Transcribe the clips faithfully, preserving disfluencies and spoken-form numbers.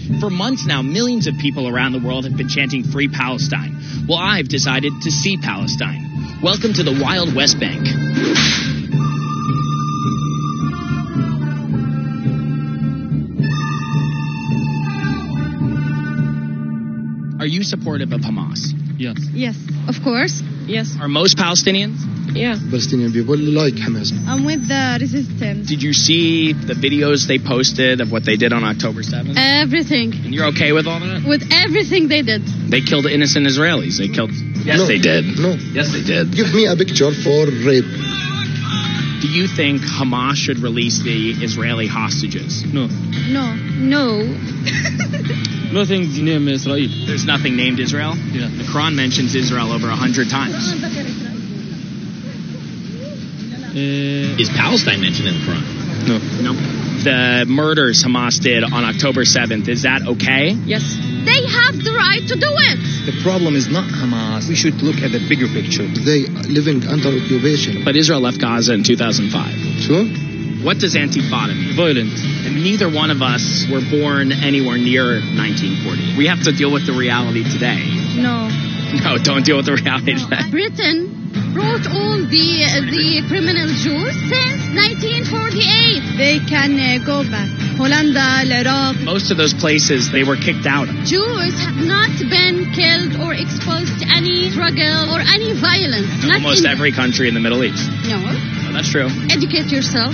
For months now, millions of people around the world have been chanting Free Palestine. Well, I've decided to see Palestine. Welcome to the Wild West Bank. Are you supportive of Hamas? Yes. Yes, of course. Yes. Are most Palestinians? Yeah. Palestinian people like Hamas. I'm with the resistance. Did you see the videos they posted of what they did on October seventh? Everything. And you're okay with all that? With everything they did. They killed innocent Israelis. They killed... Yes, No. they did. No. Yes, they did. Give me a picture for rape. Do you think Hamas should release the Israeli hostages? No. No. No. Nothing named Israel. There's nothing named Israel? Yeah. The Quran mentions Israel over a hundred times. Uh, Is Palestine mentioned in the Quran? no. No. The murders Hamas did on October seventh, is that okay? Yes. They have the right to do it. The problem is not Hamas. We should look at the bigger picture. They living under occupation. But Israel left Gaza in two thousand five. So? What does Antifada mean? Violent. And neither one of us were born anywhere near nineteen forty. We have to deal with the reality today. No. No, don't deal with the reality today. Britain brought all the uh, the criminal Jews since nineteen forty-eight. They can uh, go back. Holanda, Iraq. Most of those places they were kicked out of. Jews have not been killed or exposed to any struggle or any violence. Not Almost in- every country in the Middle East. No. Oh, that's true. Educate yourself.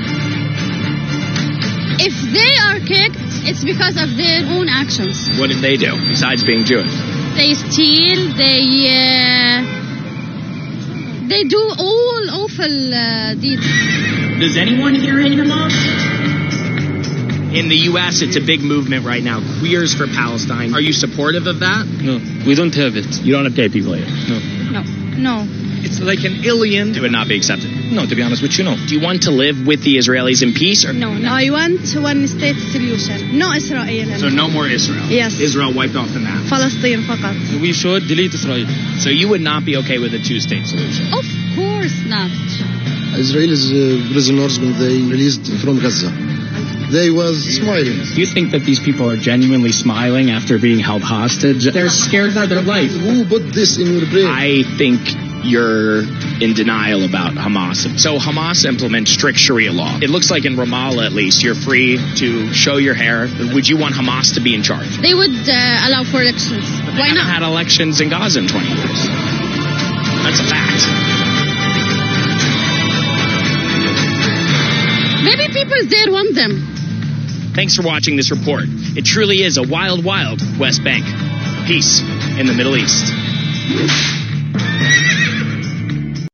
If they are kicked, it's because of their own actions. What did they do besides being Jewish? They steal, they uh, they do all awful uh, deeds. Does anyone here hate Hamas? In the U S, it's a big movement right now. Queers for Palestine. Are you supportive of that? No. We don't have it. You don't have gay people here. No. No, no. It's like an alien. It would not be accepted. No, to be honest with you, no. Do you want to live with the Israelis in peace? Or No, no. I want one state solution. No Israel. So no more Israel? Yes. Israel wiped off the map. Palestine فقط. We should delete Israel. So you would not be okay with a two-state solution? Of course not. Israelis uh, prisoners when they released from Gaza. They was smiling. Do you think that these people are genuinely smiling after being held hostage? They're scared for their life. Who put this in your brain? I think you're in denial about Hamas. So Hamas implements strict Sharia law. It looks like in Ramallah, at least, you're free to show your hair. Would you want Hamas to be in charge? They would uh, allow for elections. But they Why haven't not? had elections in Gaza in twenty years. That's a fact. Maybe people there want them. Thanks for watching this report. It truly is a wild, wild West Bank. Peace in the Middle East.